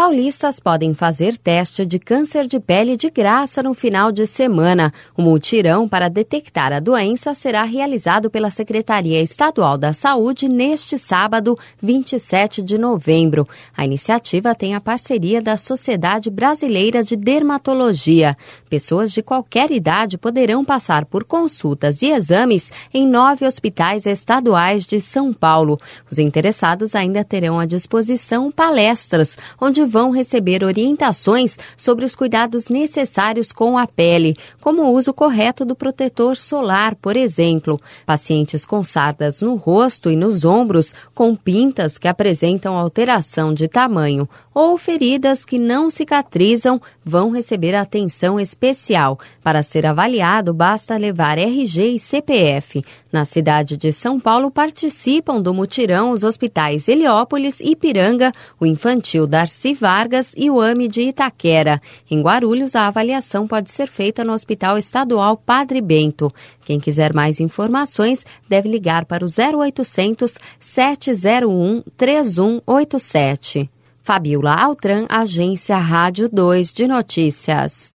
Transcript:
Paulistas podem fazer teste de câncer de pele de graça no final de semana. O mutirão para detectar a doença será realizado pela Secretaria Estadual da Saúde neste sábado, 27 de novembro. A iniciativa tem a parceria da Sociedade Brasileira de Dermatologia. Pessoas de qualquer idade poderão passar por consultas e exames em 9 hospitais estaduais de São Paulo. Os interessados ainda terão à disposição palestras, onde vão receber orientações sobre os cuidados necessários com a pele, como o uso correto do protetor solar, por exemplo. Pacientes com sardas no rosto e nos ombros, com pintas que apresentam alteração de tamanho ou feridas que não cicatrizam, vão receber atenção especial. Para ser avaliado, basta levar RG e CPF. Na cidade de São Paulo, participam do mutirão os hospitais Heliópolis, Ipiranga, o Infantil Darcy Vargas e o AME de Itaquera. Em Guarulhos, a avaliação pode ser feita no Hospital Estadual Padre Bento. Quem quiser mais informações deve ligar para o 0800 701 3187. Fabiola Altran, Agência Rádio 2 de Notícias.